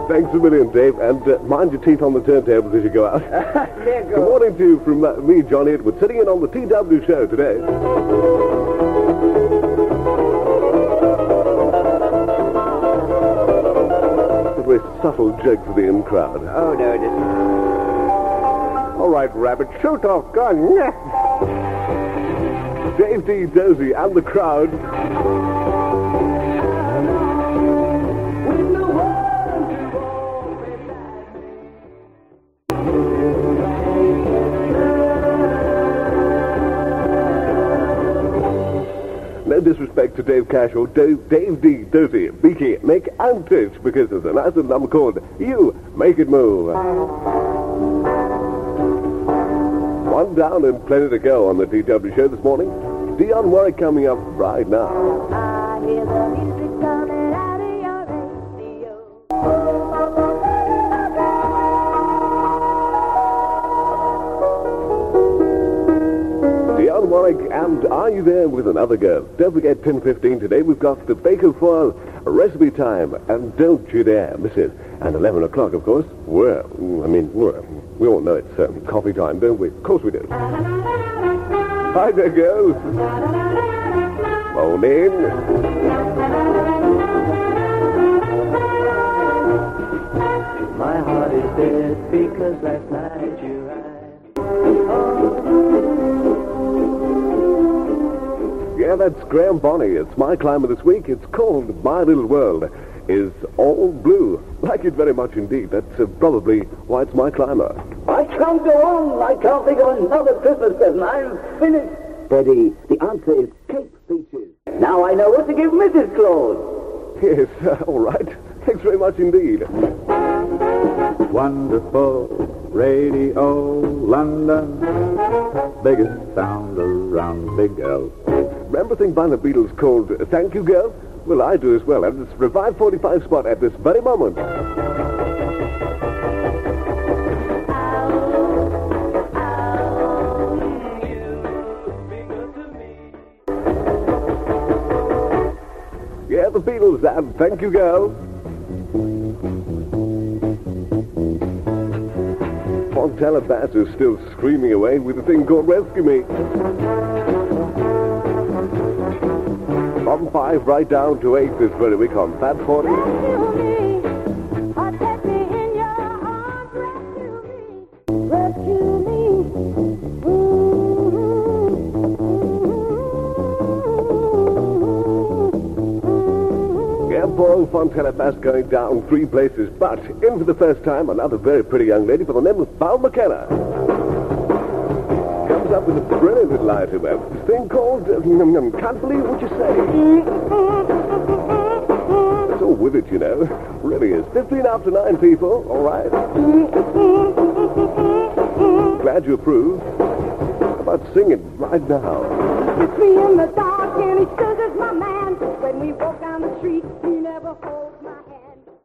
Thanks a million, Dave. And mind your teeth on the turntables as you go out. There Good morning to you from me, Johnny Edwards, sitting in on the TW show today. A very subtle joke for the in crowd. Oh, no, it isn't. All right, Rabbit, shoot off gun. Dave D. Dozy and the crowd. No disrespect to Dave Cash or Dave D. Dozy, Beaky, Mick, and Tish, because there's a nice little number called You Make It Move. One down and plenty to go on the TW show this morning. Dionne Warwick coming up right now. I hear the music coming out of your radio. Dionne Warwick and Are You There with Another Girl? Don't forget 10:15 today. We've got the Baker Foil recipe time and Don't You Dare Miss It. And 11 o'clock, of course. Well, we all know it's coffee time, don't we? Of course we do. Hi there, girls. Morning. My heart is dead because last night you Yeah, that's Graham Bonney. It's my climber this week. It's called My Little World is All Blue. Like it very much indeed. That's probably why it's my climber. I can't go on. I can't think of another Christmas present. I'm finished. Teddy, the answer is Cape Features. Now I know what to give Mrs. Claus. Yes, all right. Thanks very much indeed. Wonderful Radio London, biggest sound around Big L. Remember a thing by the Beatles called Thank You Girl? Well, I do as well, and it's for a 5:45 spot at this very moment. Yeah, the Beatles and Thank You Girl. Fontella Bass is still screaming away with a thing called Rescue Me. From 5 right down to 8 this very week on Fab 40. Rescue me, or take me in your arms. Rescue me, Yeah, poor old Fontella Bass going down 3 places, but in for the first time, another very pretty young lady by the name of Val McKenna. Comes up with a brilliant little item, this thing called Can't Believe What You Say. It's all with it, you know. Really is. 15 after 9, people. All right. Glad you approve. How about singing right now? It's me in the dark and he says it's my man. When we walk down